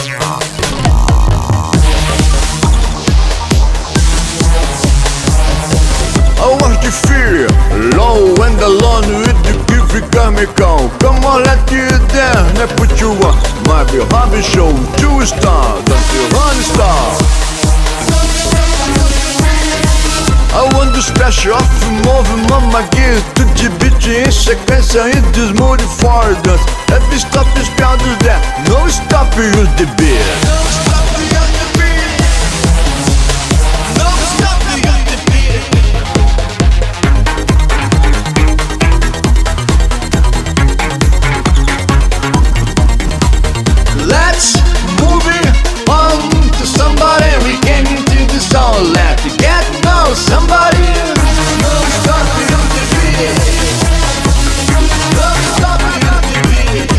I want to feel low and alone with the beautiful comical. Come on, let you down and put you on my hobby show. 2 star, don't you run star. I want to splash off moving on my gears to the beat em sequência e desmude for dance. Every stop is bound to that. No stop, use the beat. No stop, use the beat. No stop, use the beat. Let's move it on to somebody. We came into the soul. Let's get know somebody. No stop, use the beat. No stop, use the beat.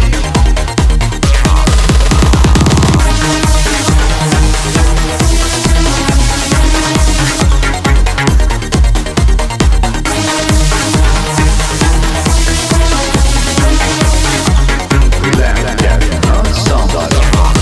Let's get know somebody.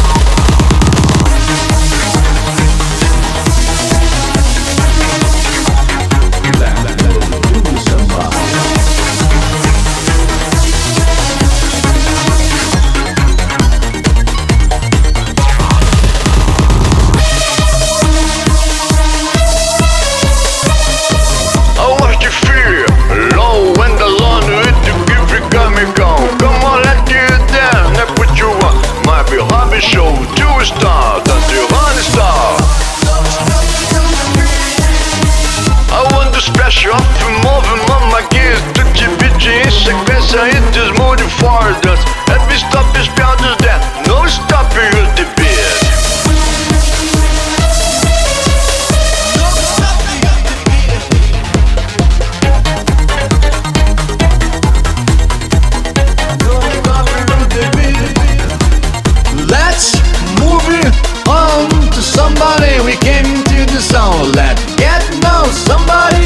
Hobby show, 2 star, don't you run star. I want to splash off moving on my gears to the beat em sequência e desmude for dance. Every stop is bound to that. No stop, use the beat. No stop, use the beat. No stop, use the beat. Let's move it on to somebody. We came to the sound. Let's get know somebody.